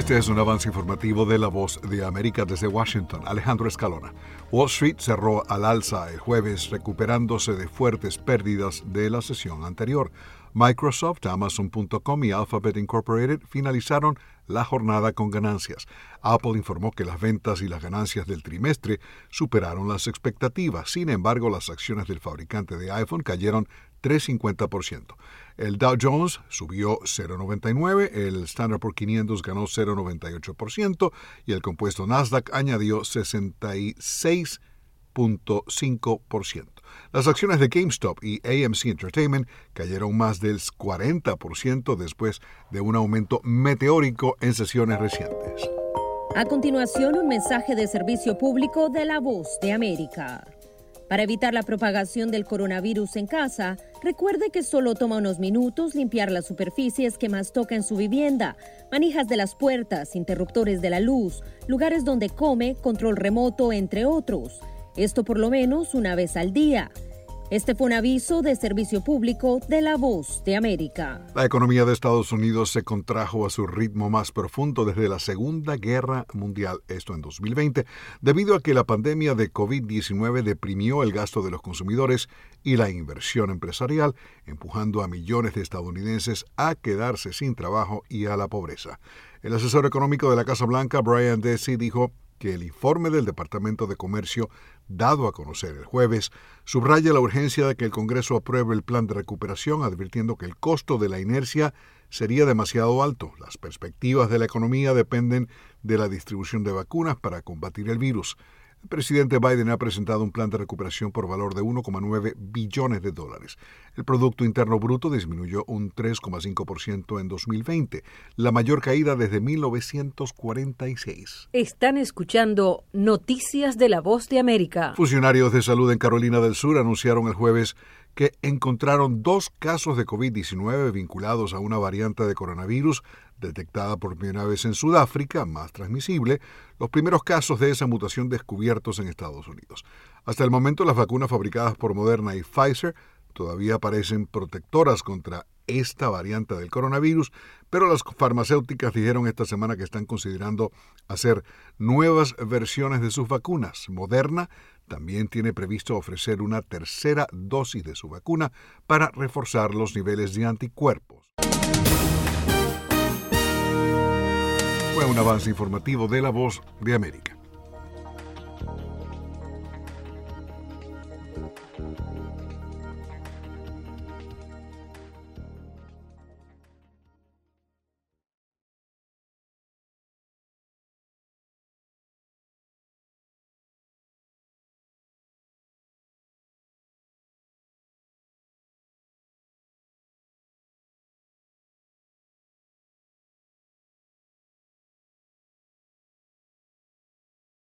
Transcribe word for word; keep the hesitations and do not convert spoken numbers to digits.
Este es un avance informativo de La Voz de América desde Washington. Alejandro Escalona. Wall Street cerró al alza el jueves, recuperándose de fuertes pérdidas de la sesión anterior. Microsoft, Amazon punto com y Alphabet Incorporated finalizaron la jornada con ganancias. Apple informó que las ventas y las ganancias del trimestre superaron las expectativas. Sin embargo, las acciones del fabricante de iPhone cayeron tres coma cincuenta por ciento. El Dow Jones subió cero coma noventa y nueve por ciento, el Standard Poor's quinientos ganó cero coma noventa y ocho por ciento y el compuesto Nasdaq añadió sesenta y seis punto cinco por ciento. Las acciones de GameStop y A M C Entertainment cayeron más del cuarenta por ciento después de un aumento meteórico en sesiones recientes. A continuación, un mensaje de servicio público de La Voz de América. Para evitar la propagación del coronavirus en casa, recuerde que solo toma unos minutos limpiar las superficies que más toca en su vivienda, manijas de las puertas, interruptores de la luz, lugares donde come, control remoto, entre otros. Esto por lo menos una vez al día. Este fue un aviso de servicio público de La Voz de América. La economía de Estados Unidos se contrajo a su ritmo más profundo desde la Segunda Guerra Mundial, esto en dos mil veinte, debido a que la pandemia de covid diecinueve deprimió el gasto de los consumidores y la inversión empresarial, empujando a millones de estadounidenses a quedarse sin trabajo y a la pobreza. El asesor económico de la Casa Blanca, Brian Deci, dijo que el informe del Departamento de Comercio, dado a conocer el jueves, subraya la urgencia de que el Congreso apruebe el plan de recuperación, advirtiendo que el costo de la inercia sería demasiado alto. Las perspectivas de la economía dependen de la distribución de vacunas para combatir el virus. El presidente Biden ha presentado un plan de recuperación por valor de uno coma nueve billones de dólares. El Producto Interno Bruto disminuyó un tres coma cinco por ciento en dos mil veinte, la mayor caída desde mil novecientos cuarenta y seis. Están escuchando Noticias de La Voz de América. Funcionarios de salud en Carolina del Sur anunciaron el jueves que encontraron dos casos de covid diecinueve vinculados a una variante de coronavirus detectada por primera vez en Sudáfrica, más transmisible, los primeros casos de esa mutación descubiertos en Estados Unidos. Hasta el momento, las vacunas fabricadas por Moderna y Pfizer todavía parecen protectoras contra esta variante del coronavirus, pero las farmacéuticas dijeron esta semana que están considerando hacer nuevas versiones de sus vacunas. Moderna también tiene previsto ofrecer una tercera dosis de su vacuna para reforzar los niveles de anticuerpos. Fue un avance informativo de La Voz de América.